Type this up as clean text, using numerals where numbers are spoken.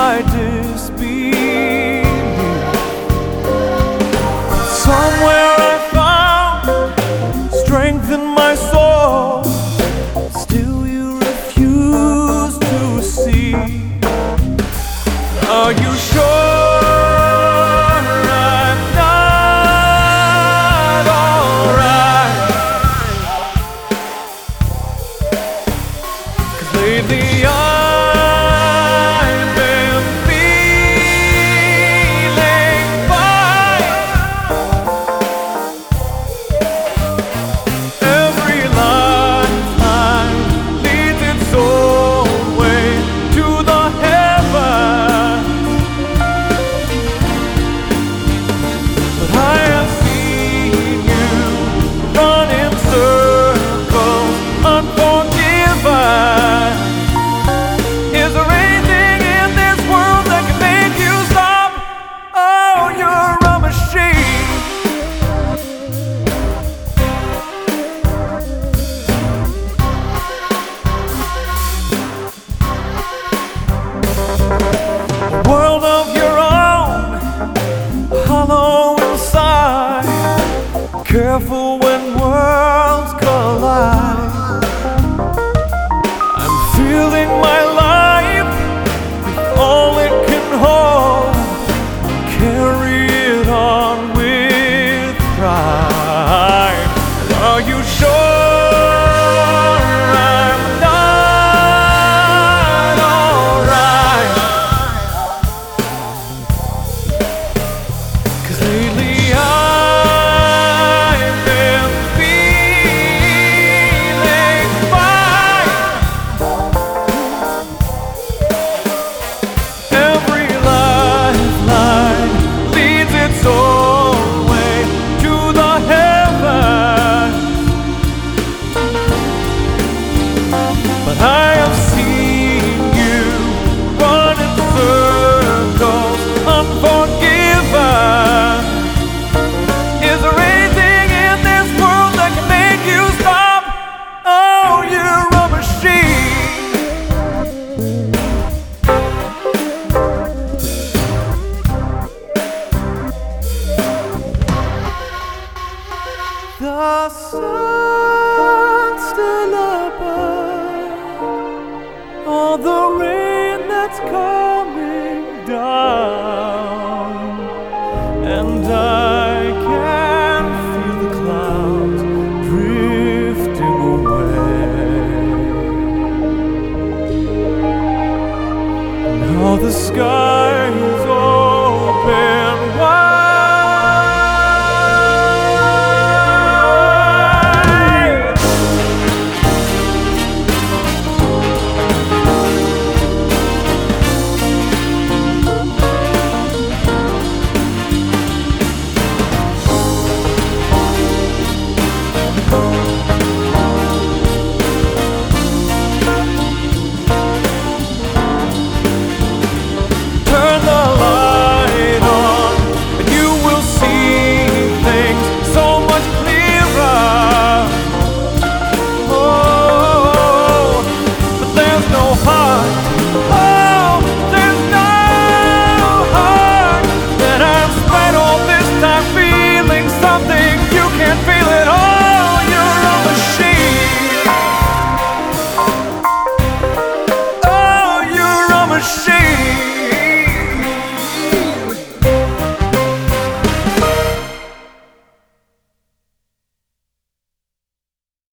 my disbelief. Somewhere I found strength in my soul, still you refuse to see. Are you sure? Lately I've been feeling fine. Every lifeline leads its own way to the heavens, but I have seen you run in circles, unforgiven. World of your own, hollow inside. Careful when worlds collide. I'm feeling my life with all it can hold. Carry it on with pride. Are you sure? Lately I've been feeling fine. Every lifeline leads its own way to the heavens, but I have seen you run in circles, unforgiven. Is there anything in this world that can make you stop? Oh, you're a machine. The sun's still above, all the rain that's coming down, and I can feel the clouds drifting away. Now the sky